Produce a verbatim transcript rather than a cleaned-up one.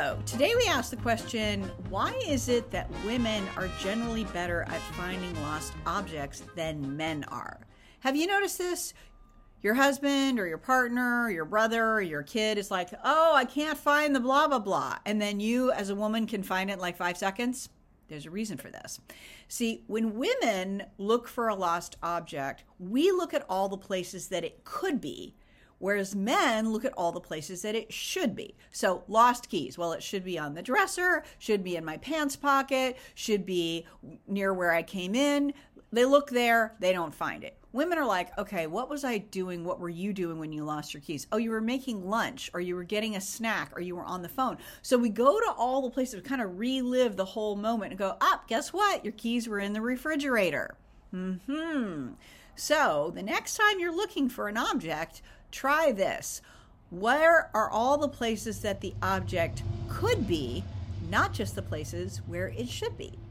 So today we ask the question, why is it that women are generally better at finding lost objects than men are? Have you noticed this? Your husband or your partner or your brother or your kid is like, oh, I can't find the blah, blah, blah. And then you as a woman can find it in like five seconds. There's a reason for this. See, when women look for a lost object, we look at all the places that it could be, whereas men look at all the places that it should be. So lost keys, well, it should be on the dresser, should be in my pants pocket, should be near where I came in. They look there, they don't find it. Women are like, okay, what was I doing? What were you doing when you lost your keys? Oh, you were making lunch, or you were getting a snack, or you were on the phone. So we go to all the places, kind of relive the whole moment and go, up, oh, guess what? Your keys were in the refrigerator. Mm-hmm. So the next time you're looking for an object, try this. Where are all the places that the object could be, not just the places where it should be?